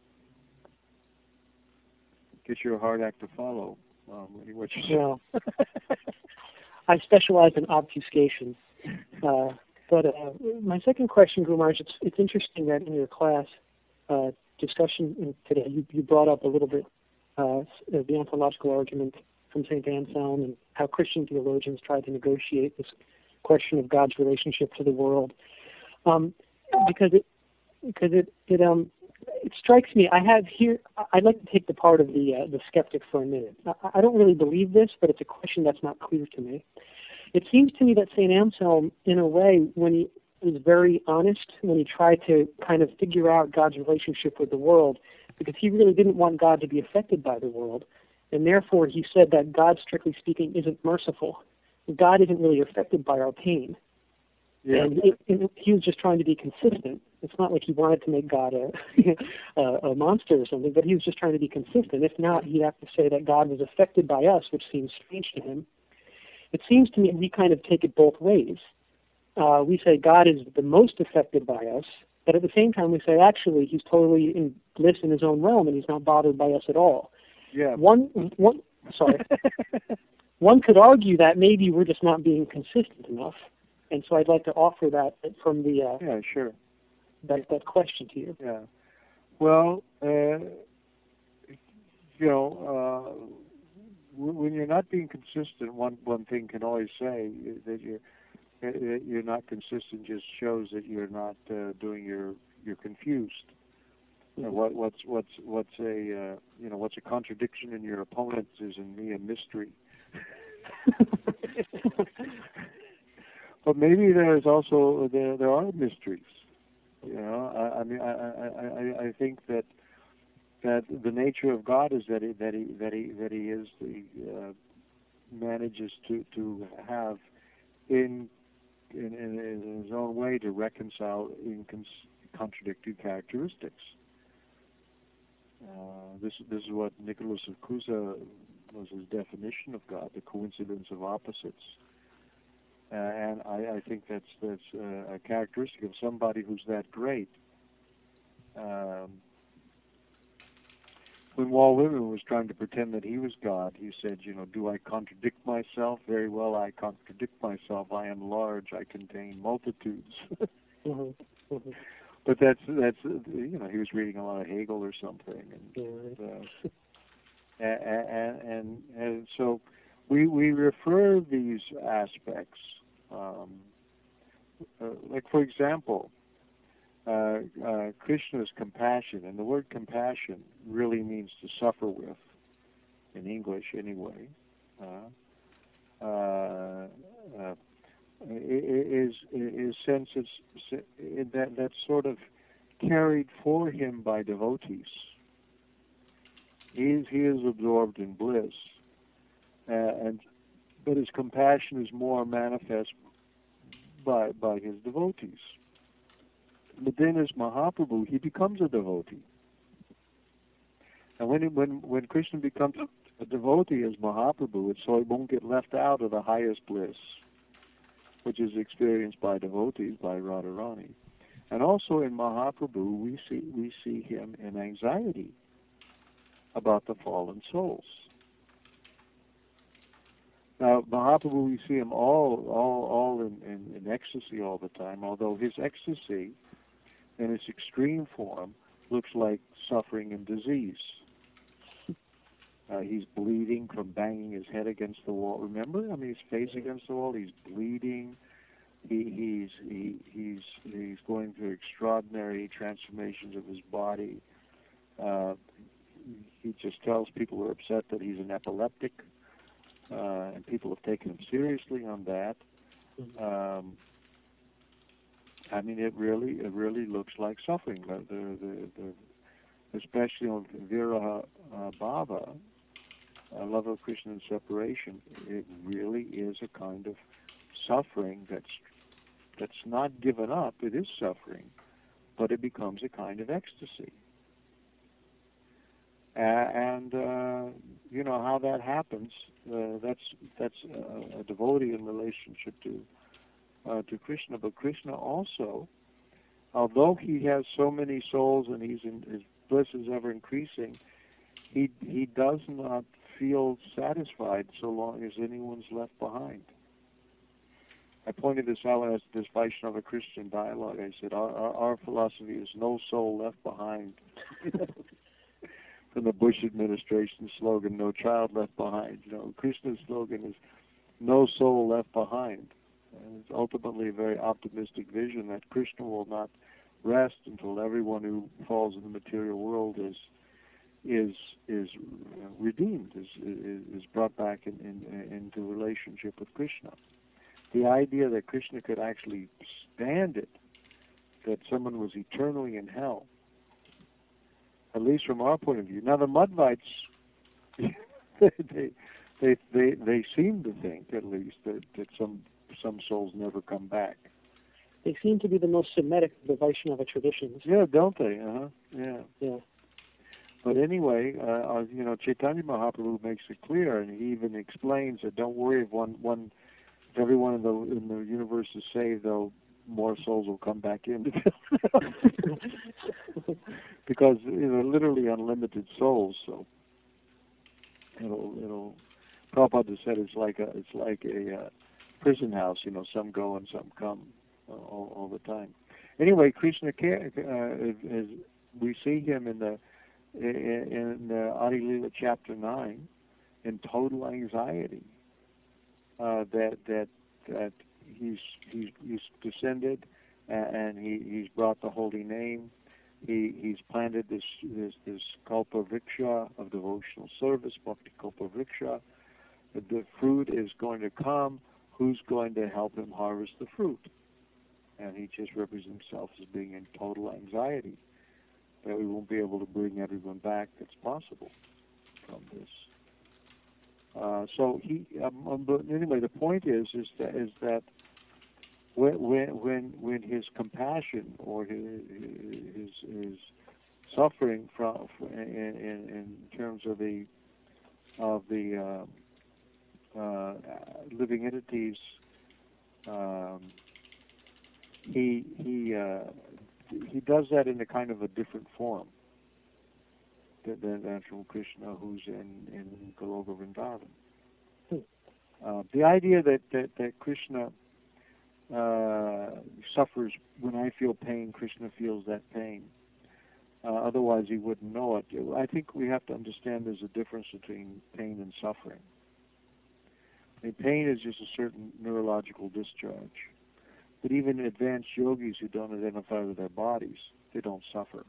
Gets your hard act to follow. Um, what you say. Well, I specialize in obfuscation. Uh, but uh, my second question, Guru Maharaj, it's, it's interesting that in your class uh, discussion today, you, you brought up a little bit uh, the ontological argument from Saint Anselm and how Christian theologians tried to negotiate this question of God's relationship to the world. Um, because it because it it um it strikes me. I have here. I'd like to take the part of the uh, the skeptic for a minute. I, I don't really believe this, but it's a question that's not clear to me. It seems to me that Saint Anselm, in a way, when he was very honest, when he tried to kind of figure out God's relationship with the world, because he really didn't want God to be affected by the world, and therefore he said that God, strictly speaking, isn't merciful. God isn't really affected by our pain. Yeah. And it, it, he was just trying to be consistent. It's not like he wanted to make God a, a, a monster or something, but he was just trying to be consistent. If not, he'd have to say that God was affected by us, which seems strange to him. It seems to me we kind of take it both ways. Uh, we say God is the most affected by us, But at the same time, we say, actually, he's totally in bliss in his own realm, and he's not bothered by us at all. Yeah. One, one, sorry. One could argue that maybe we're just not being consistent enough. And so I'd like to offer that from the uh, yeah, sure. that, that question to you. Yeah. Well, uh, you know, uh, when you're not being consistent, one one thing can always say that you're that you're not consistent just shows that you're not uh, doing your you're confused. Mm-hmm. uh, what what's what's what's a uh, you know what's a contradiction in your opponent is in me a mystery. But maybe there is also there there are mysteries. You know, I, I mean, I, I I I think that that the nature of God is that he that he that he that he is the uh, manages to to have in in, in in his own way to reconcile incons- contradictory characteristics. Uh, this this is what Nicholas of Cusa was his definition of God: the coincidence of opposites. Uh, and I, I think that's that's uh, a characteristic of somebody who's that great. Um, when Walt Whitman was trying to pretend that he was God, he said, you know, do I contradict myself? Very well, I contradict myself. I am large. I contain multitudes. Mm-hmm. Mm-hmm. But that's that's you know he was reading a lot of Hegel or something, and Yeah. uh, and, and and so we we refer these aspects. Um, uh, like, for example, uh, uh, Krishna's compassion, and the word compassion really means to suffer with, in English anyway, uh, uh, uh, is is sense is that that's sort of carried for him by devotees. He is he is absorbed in bliss, uh, and but his compassion is more manifest by by his devotees. But then as Mahaprabhu, he becomes a devotee. And when it, when when Krishna becomes a devotee as Mahaprabhu, it's so he won't get left out of the highest bliss, which is experienced by devotees, by Radharani. And also in Mahaprabhu, we see we see him in anxiety about the fallen souls. Now, Mahaprabhu, we see him all all all in, in, in ecstasy all the time, although his ecstasy in its extreme form looks like suffering and disease. Uh, he's bleeding from banging his head against the wall. Remember? I mean, his face against the wall. He's bleeding. He, he's he, he's he's going through extraordinary transformations of his body. Uh, he just tells people who are upset that he's an epileptic, uh, and people have taken him seriously on that. Um, I mean, it really it really looks like suffering. The the, the, the especially on Viraha uh, Bhava, uh, love of Krishna and separation. It really is a kind of suffering that's that's not given up. It is suffering, but it becomes a kind of ecstasy. Uh, and uh, you know how that happens. Uh, that's that's a, a devotee in relationship to uh, to Krishna. But Krishna also, although he has so many souls and he's in, his bliss is ever increasing, he he does not feel satisfied so long as anyone's left behind. I pointed this out as this Vaishnava Christian dialogue. I said, our, our, our philosophy is no soul left behind. From the Bush administration slogan, no child left behind. You know, Krishna's slogan is no soul left behind. And it's ultimately a very optimistic vision that Krishna will not rest until everyone who falls in the material world is is is redeemed, is is, is brought back in, in, into relationship with Krishna. The idea that Krishna could actually stand it, that someone was eternally in hell, at least from our point of view. Now the Madhvites, they, they they they seem to think, at least, that, that some some souls never come back. They seem to be the most Semitic of the Vaishnava traditions. Yeah, don't they? Uh-huh. Yeah. Yeah. But anyway, uh, you know, Chaitanya Mahaprabhu makes it clear, and he even explains that don't worry if one one if everyone in the in the universe is saved, they'll more souls will come back in. Because they're literally unlimited souls, so it'll, it'll, Prabhupada said it's like a, it's like a uh, prison house, you know, some go and some come uh, all, all the time. Anyway, Krishna, uh, is, we see him in the, in, in uh, Adi Lila chapter nine, in total anxiety, uh, that, that, that he's, he's, he's descended and, and he, he's brought the holy name. He, he's planted this, this, this Kalpa Vriksha of devotional service, Bhakti Kalpa Vriksha. The fruit is going to come. Who's going to help him harvest the fruit? And he just represents himself as being in total anxiety that we won't be able to bring everyone back that's possible from this. Uh, so he, um, um, but anyway, the point is, is that is that when when when his compassion or his his, his suffering from in, in, in terms of the of the uh, Uh, living entities, um, he he uh, he does that in a kind of a different form than, than from Krishna, who's in in Goloka Vrindavan. Uh, the idea that that, that Krishna uh, suffers when I feel pain, Krishna feels that pain. Uh, otherwise, he wouldn't know it. I think we have to understand there's a difference between pain and suffering. I mean, pain is just a certain neurological discharge. But even advanced yogis who don't identify with their bodies, they don't suffer,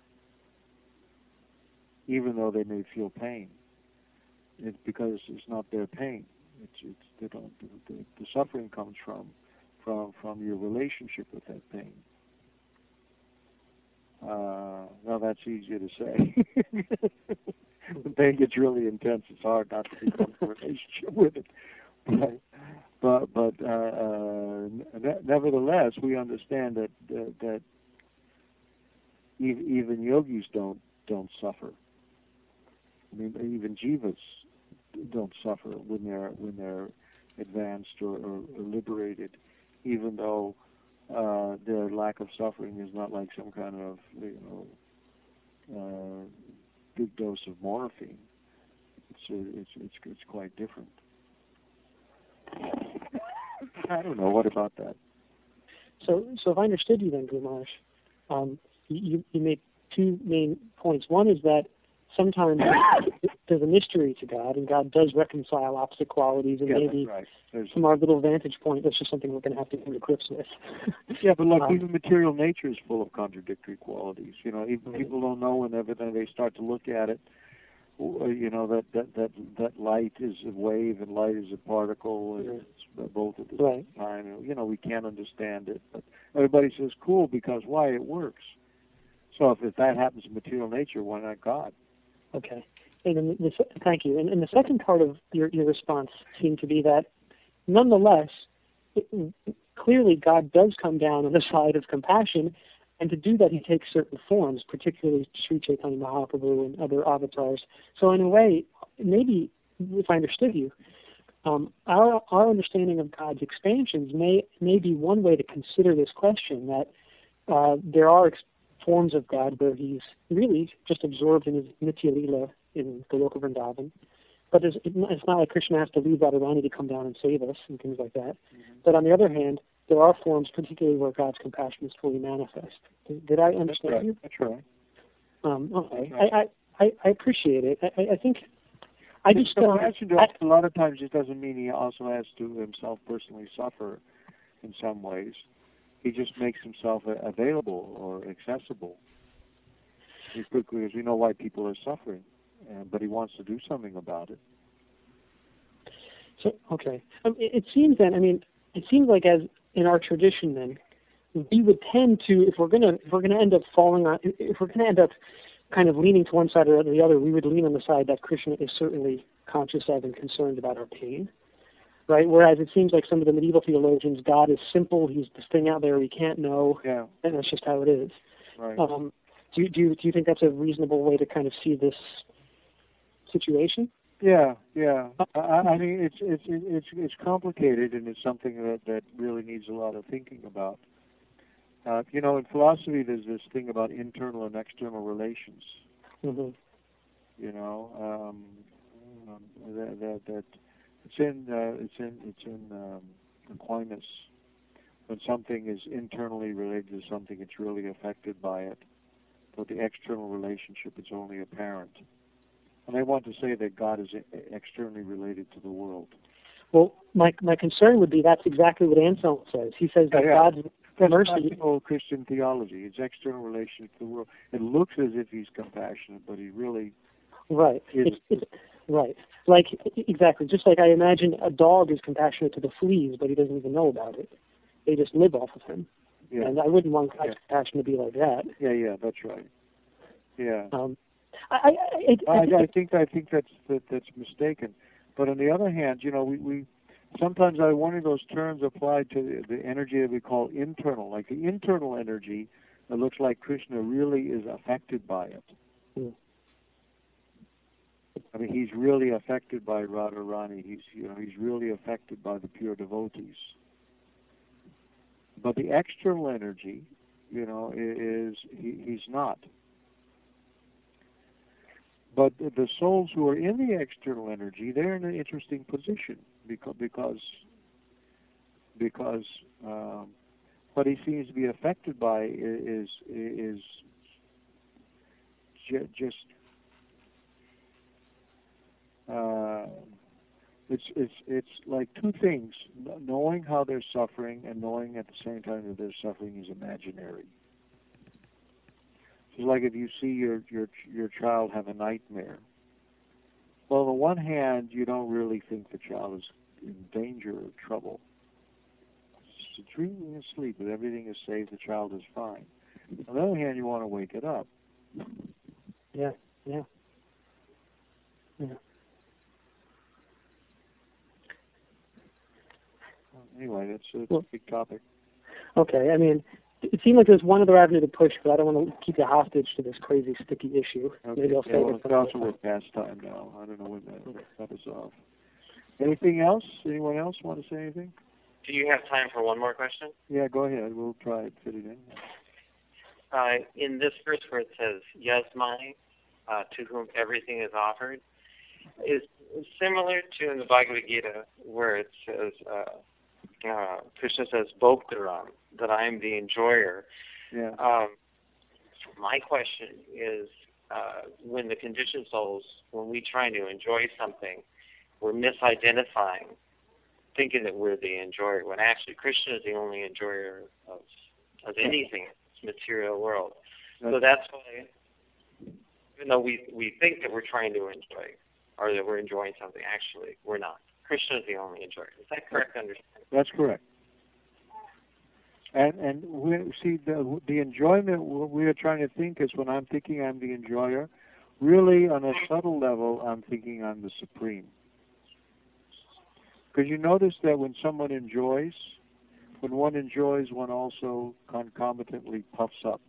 even though they may feel pain. It's because it's not their pain. It's, it's they don't. The, the suffering comes from, from, from your relationship with that pain. Uh, well, that's easier to say. When pain gets really intense, it's hard not to become in a relationship with it. But but, but uh, uh, ne- nevertheless, we understand that that, that even, even yogis don't don't suffer. I mean, even jivas don't suffer when they're when they're advanced or, or, or liberated, even though uh, their lack of suffering is not like some kind of you know uh, big dose of morphine. It's it's it's it's quite different. I don't know. What about that? So, so if I understood you then, Guru Maharaj, um, you, you made two main points. One is that sometimes there's a mystery to God, and God does reconcile opposite qualities, and yeah, maybe that's right. from our little vantage point, that's just something we're going to have to come to grips with. Yeah, but look, um, even material nature is full of contradictory qualities. You know, even right. people don't know when everything they start to look at it. You know that that that that light is a wave and light is a particle, and Right. it's both at the Right. same time. You know, we can't understand it, but everybody says cool because why? It works. So if, if that happens in material nature, why not God? Okay. And then the, the, thank you. And, and the second part of your, your response seemed to be that, nonetheless, it, clearly God does come down on the side of compassion, and to do that he takes certain forms, particularly Sri Chaitanya Mahaprabhu and other avatars. So in a way, maybe, if I understood you, um, our, our understanding of God's expansions may, may be one way to consider this question, that uh, there are ex- forms of God where he's really just absorbed in his Nitya Leela in Goloka Vrindavan. But it's, it's not like Krishna has to leave Radharani to come down and save us and things like that. Mm-hmm. But on the other hand, there are forms, particularly where God's compassion is fully manifest. Did, did I understand That's right. you? That's right. Um, okay. That's right. I, I, I appreciate it. I, I think I just... So Uh, I, a lot of times it doesn't mean he also has to himself personally suffer in some ways. He just makes himself available or accessible. Because we know why people are suffering, uh, but he wants to do something about it. So, okay. Um, it, it seems then, I mean, it seems like as in our tradition then, we would tend to, if we're gonna, if we're gonna end up falling on, if we're gonna end up kind of leaning to one side or the other, we would lean on the side that Krishna is certainly conscious of and concerned about our pain, right? Whereas it seems like some of the medieval theologians, God is simple, he's this thing out there we can't know, yeah. and that's just how it is. Right. Um, do, do, do you think that's a reasonable way to kind of see this situation? Yeah, yeah. I, I mean, it's it's it's it's complicated, and it's something that, that really needs a lot of thinking about. Uh, you know, in philosophy, there's this thing about internal and external relations. Mm-hmm. You know, um, um, that, that that it's in uh, it's in it's in um, Aquinas. When something is internally related to something, it's really affected by it. But the external relationship is only apparent. And I want to say that God is externally related to the world. Well, my my concern would be that's exactly what Anselm says. He says that Yeah, God's that's mercy. not old Christian theology. It's external relationship to the world. It looks as if he's compassionate, but he really Right. isn't. It's, it's, right. Like, exactly. Just like I imagine a dog is compassionate to the fleas, but he doesn't even know about it. They just live off of him. Yeah. And I wouldn't want God's Yeah. compassion to be like that. Yeah, yeah, that's right. Yeah. Um, I, I, I, I, I think I think that's that, that's mistaken. But on the other hand, you know, we, we sometimes I wonder those terms applied to the, the energy that we call internal, like the internal energy that looks like Krishna really is affected by it. Hmm. I mean, he's really affected by Radharani. He's you know he's really affected by the pure devotees. But the external energy, you know, is he, he's not. But the souls who are in the external energy, they're in an interesting position because because because um, what he seems to be affected by is is ju- just uh, it's it's it's like two things: knowing how they're suffering and knowing at the same time that their suffering is imaginary. It's like if you see your your your child have a nightmare. Well, on the one hand, you don't really think the child is in danger or trouble. It's dreaming asleep, but everything is safe. The child is fine. On the other hand, you want to wake it up. yeah, yeah, yeah. Anyway, that's, that's Well, a big topic. Okay, I mean, it seemed like there's one other avenue to push, but I don't want to keep you hostage to this crazy, sticky issue. Okay. Maybe I'll Yeah, save well, it it's for another also time. we're past time now. I don't know when that cut us off. Anything else? Anyone else want to say anything? Do you have time for one more question? Yeah, go ahead. We'll try it. Fit it in. Uh, in this verse where it says, Yasmai, uh, to whom everything is offered, is similar to in the Bhagavad Gita where it says, uh, uh, Krishna says, Bhoktaram, that I am the enjoyer. Yeah. Um, my question is, uh, when the conditioned souls, when we try to enjoy something, we're misidentifying, thinking that we're the enjoyer, when actually Krishna is the only enjoyer of, of anything in this material world. That's, so that's why, even though we, we think that we're trying to enjoy, or that we're enjoying something, actually, we're not. Krishna is the only enjoyer. Is that correct understanding? That's correct. And and we see the the enjoyment we are trying to think is when I'm thinking I'm the enjoyer, really on a subtle level I'm thinking I'm the supreme. Because you notice that when someone enjoys, when one enjoys, one also concomitantly puffs up.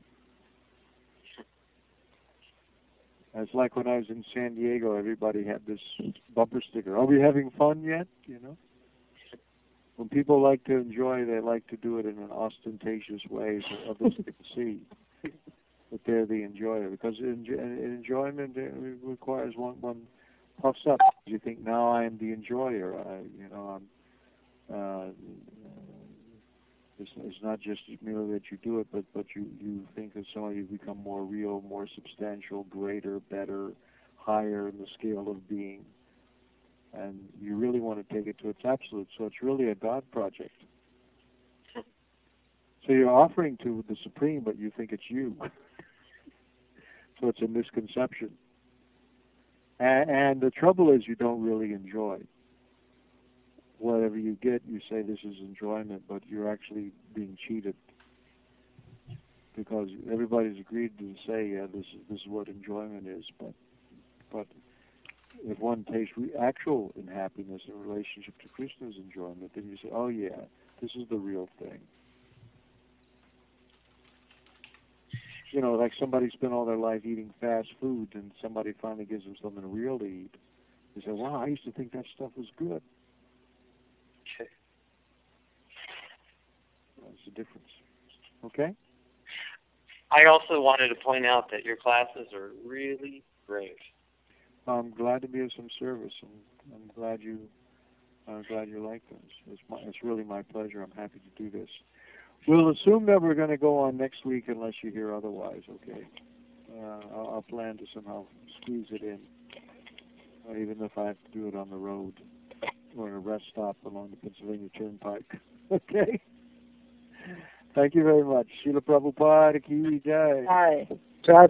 It's like when I was in San Diego, everybody had this bumper sticker. Are we having fun yet? You know? When people like to enjoy, they like to do it in an ostentatious way so others can see that they're the enjoyer. Because enjoy, enjoyment requires one, one puffs up. You think, now I am the enjoyer. I, you know, I'm, uh, it's, it's not just merely that you do it, but, but you, you think that somehow you become more real, more substantial, greater, better, higher in the scale of being. And you really want to take it to its absolute. So it's really a God project. So you're offering to the Supreme, but you think it's you. So it's a misconception. And, and the trouble is you don't really enjoy. Whatever you get, you say this is enjoyment, but you're actually being cheated. Because everybody's agreed to say, yeah, this is, this is what enjoyment is, but but if one tastes re- actual in happiness in relationship to Krishna's enjoyment, then you say, oh yeah, this is the real thing. You know, like somebody spent all their life eating fast food and somebody finally gives them something real to eat. They say, wow, I used to think that stuff was good. That's the difference. Okay? I also wanted to point out that your classes are really great. I'm glad to be of some service, and I'm glad you, I'm glad you like this. It's, my, it's really my pleasure. I'm happy to do this. We'll assume that we're going to go on next week unless you hear otherwise. Okay? Uh, I'll, I'll plan to somehow squeeze it in, uh, even if I have to do it on the road or in a rest stop along the Pennsylvania Turnpike. Okay? Thank you very much. Srila Prabhupada Ki Jai. Hi. Jai